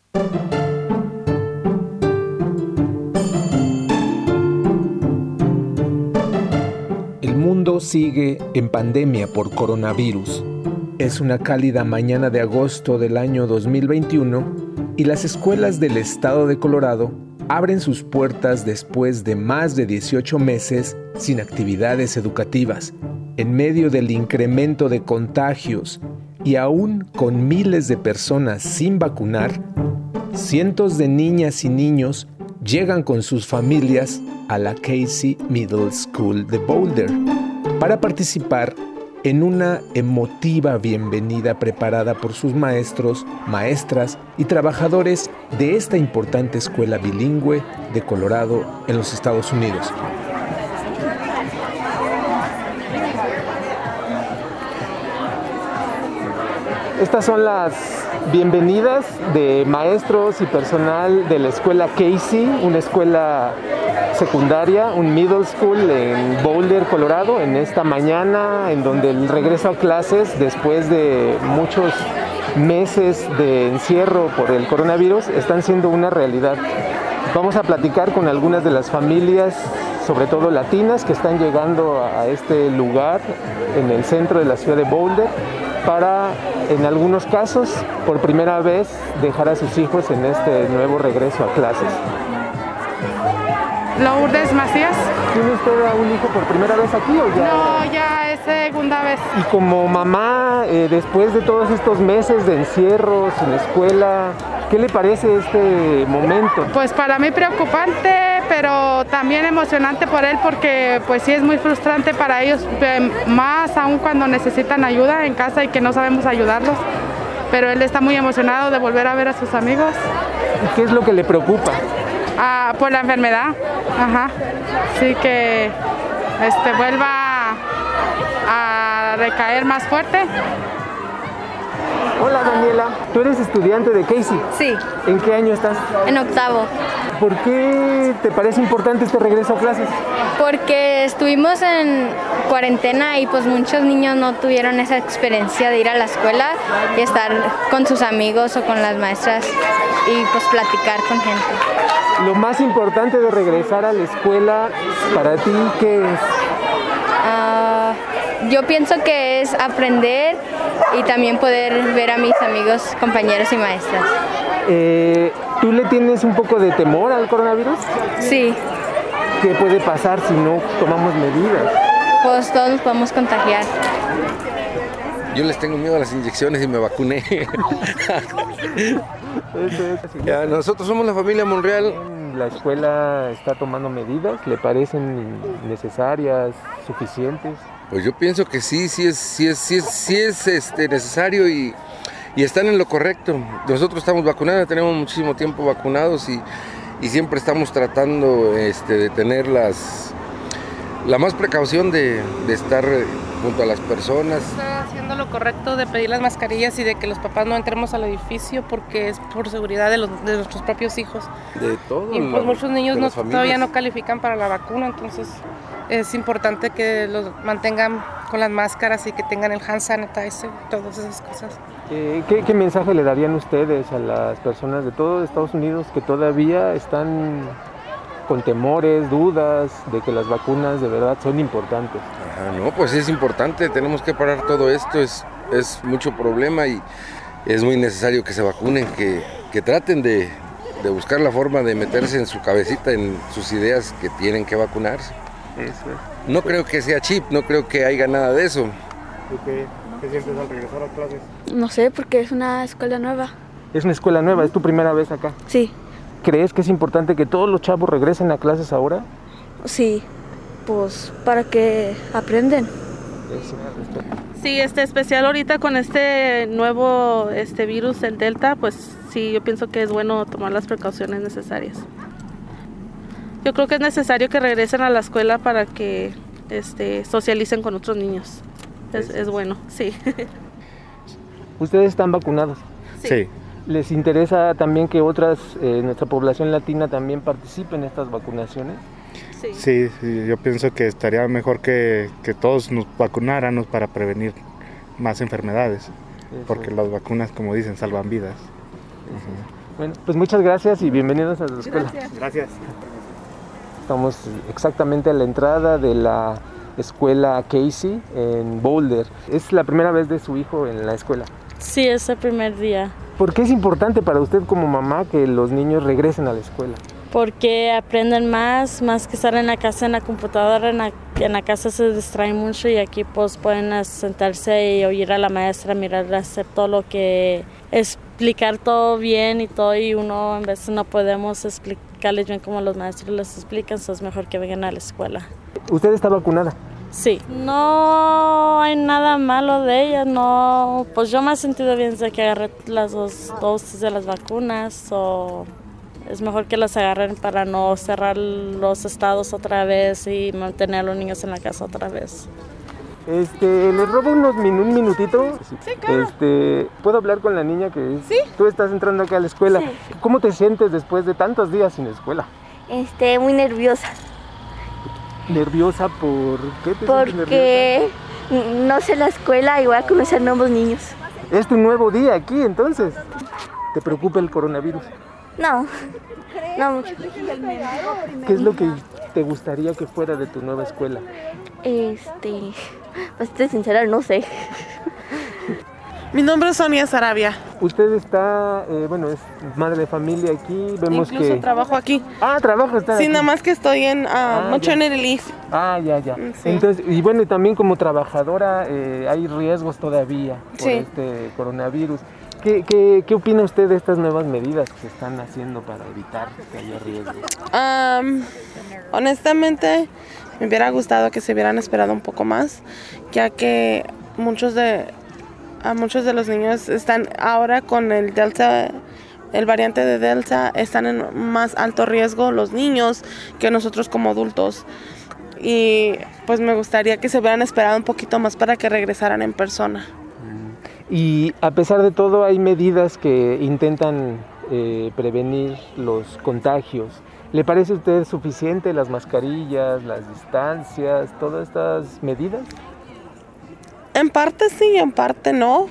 El mundo sigue en pandemia por coronavirus. Es una cálida mañana de agosto del año 2021 y las escuelas del estado de Colorado abren sus puertas después de más de 18 meses sin actividades educativas, en medio del incremento de contagios y aún con miles de personas sin vacunar. Cientos de niñas y niños llegan con sus familias a la Casey Middle School de Boulder para participar en una emotiva bienvenida preparada por sus maestros, maestras y trabajadores de esta importante escuela bilingüe de Colorado en los Estados Unidos. Estas son las bienvenidas de maestros y personal de la escuela Casey, una escuela secundaria, un middle school en Boulder, Colorado, en esta mañana en donde el regreso a clases después de muchos meses de encierro por el coronavirus están siendo una realidad. Vamos a platicar con algunas de las familias, sobre todo latinas, que están llegando a este lugar en el centro de la ciudad de Boulder para, en algunos casos, por primera vez dejar a sus hijos en este nuevo regreso a clases. Lourdes Macías. ¿Tiene usted a un hijo por primera vez aquí o ya? No, ya es segunda vez. Y como mamá, después de todos estos meses de encierros en la escuela, ¿qué le parece este momento? Pues para mí preocupante, pero también emocionante por él porque pues sí es muy frustrante para ellos, más aún cuando necesitan ayuda en casa y que no sabemos ayudarlos. Pero él está muy emocionado de volver a ver a sus amigos. ¿Y qué es lo que le preocupa? Por la enfermedad, sí que vuelva a recaer más fuerte. Hola Daniela, tú eres estudiante de Casey. Sí. ¿En qué año estás? En octavo. ¿Por qué te parece importante este regreso a clases? Porque estuvimos en cuarentena y pues muchos niños no tuvieron esa experiencia de ir a la escuela y estar con sus amigos o con las maestras y pues platicar con gente. Lo más importante de regresar a la escuela, para ti, ¿qué es? Yo pienso que es aprender y también poder ver a mis amigos, compañeros y maestras. ¿Tú le tienes un poco de temor al coronavirus? Sí. ¿Qué puede pasar si no tomamos medidas? Pues todos nos podemos contagiar. Yo les tengo miedo a las inyecciones y me vacuné. Ya, nosotros somos la familia Monreal. ¿La escuela está tomando medidas? ¿Le parecen necesarias, suficientes? Pues yo pienso que sí es necesario y están en lo correcto. Nosotros estamos vacunados, tenemos muchísimo tiempo vacunados y siempre estamos tratando de tener la más precaución de estar junto a las personas. Está haciendo lo correcto de pedir las mascarillas y de que los papás no entremos al edificio porque es por seguridad de nuestros propios hijos. De todo. Y pues muchos niños todavía no familias. califican para la vacuna, entonces es importante que los mantengan con las máscaras y que tengan el hand sanitizer, todas esas cosas. ¿Qué mensaje le darían ustedes a las personas de todo Estados Unidos que todavía están con temores, dudas de que las vacunas de verdad son importantes? No, pues es importante, tenemos que parar todo esto, es mucho problema y es muy necesario que se vacunen, que traten de buscar la forma de meterse en su cabecita, en sus ideas que tienen que vacunarse. Eso es. No creo que sea chip, no creo que haya nada de eso. ¿Qué sientes al regresar a clases? No sé, porque es una escuela nueva. Es una escuela nueva, es tu primera vez acá. Sí, ¿Crees que es importante que todos los chavos regresen a clases ahora? sí, pues para que aprenden. Sí, especial ahorita con este nuevo virus, el Delta, pues sí, yo pienso que es bueno tomar las precauciones necesarias. Yo creo que es necesario que regresen a la escuela para que socialicen con otros niños. Es bueno, sí. ¿Ustedes están vacunados? Sí. ¿Les interesa también que nuestra población latina también participe en estas vacunaciones? Sí. Sí, yo pienso que estaría mejor que todos nos vacunáramos para prevenir más enfermedades, porque las vacunas, como dicen, salvan vidas. Bueno, pues muchas gracias y bienvenidos a la escuela. Gracias. Estamos exactamente a la entrada de la escuela Casey en Boulder. ¿Es la primera vez de su hijo en la escuela? Sí, es el primer día. ¿Por qué es importante para usted como mamá que los niños regresen a la escuela? Porque aprenden más que estar en la casa, en la computadora. En la casa se distraen mucho y aquí pues pueden sentarse y oír a la maestra, mirarla, hacer todo lo que... explicar todo bien y todo, y uno a veces no podemos explicarles bien como los maestros les explican, entonces es mejor que vengan a la escuela. ¿Usted está vacunada? Sí. No hay nada malo de ella, no. Pues yo me he sentido bien desde que agarré las 2 dosis de las vacunas, o es mejor que las agarren para no cerrar los estados otra vez y mantener a los niños en la casa otra vez. ¿Les robo un minutito? Sí, claro. ¿Puedo hablar con la niña que es? Sí. Tú estás entrando acá a la escuela. Sí. ¿Cómo te sientes después de tantos días sin escuela? Muy nerviosa. ¿Nerviosa por qué te sientes Porque no sé la escuela y voy a conocer nuevos niños. ¿Es tu nuevo día aquí entonces? ¿Te preocupa el coronavirus? No mucho. ¿Qué es lo que te gustaría que fuera de tu nueva escuela? Pues estoy sincera, no sé. Mi nombre es Sonia Sarabia. Usted está, es madre de familia aquí, vemos Incluso que... trabajo aquí. ¿Trabajo está aquí? Sí, nada más que estoy en maternity leave. Ya. Sí. Entonces, y bueno, y también como trabajadora hay riesgos todavía por este coronavirus. ¿Qué opina usted de estas nuevas medidas que se están haciendo para evitar que haya riesgos? Honestamente, me hubiera gustado que se hubieran esperado un poco más, ya que muchos de los niños están ahora con el Delta, el variante de Delta, están en más alto riesgo los niños que nosotros como adultos. Y pues me gustaría que se hubieran esperado un poquito más para que regresaran en persona. Y a pesar de todo hay medidas que intentan prevenir los contagios. ¿Le parece a usted suficiente las mascarillas, las distancias, todas estas medidas? En parte sí, en parte no.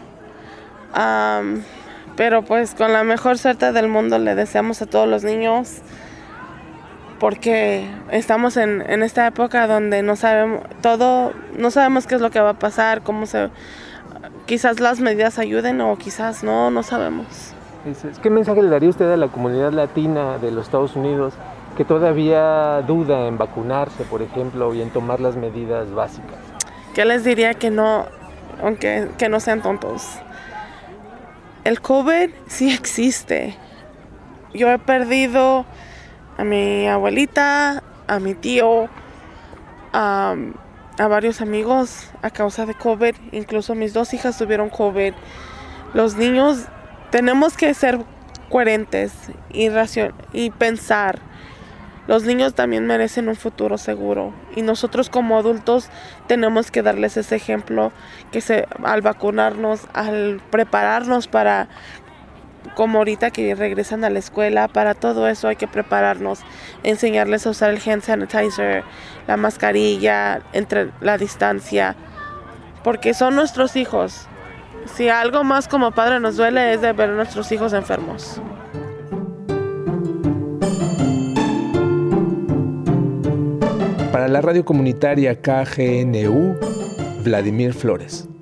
Pero pues con la mejor suerte del mundo le deseamos a todos los niños, porque estamos en esta época donde no sabemos qué es lo que va a pasar, quizás las medidas ayuden o quizás no sabemos. ¿Qué mensaje le daría usted a la comunidad latina de los Estados Unidos que todavía duda en vacunarse, por ejemplo, y en tomar las medidas básicas? ¿Qué les diría? Que no sean tontos. El COVID sí existe. Yo he perdido a mi abuelita, a mi tío, a varios amigos a causa de COVID. Incluso mis 2 hijas tuvieron COVID. Los niños tenemos que ser coherentes y pensar. Los niños también merecen un futuro seguro y nosotros como adultos tenemos que darles ese ejemplo al vacunarnos, al prepararnos para, como ahorita que regresan a la escuela, para todo eso hay que prepararnos, enseñarles a usar el hand sanitizer, la mascarilla, entre la distancia, porque son nuestros hijos. Si algo más como padre nos duele es de ver a nuestros hijos enfermos. Para la radio comunitaria KGNU, Vladimir Flores.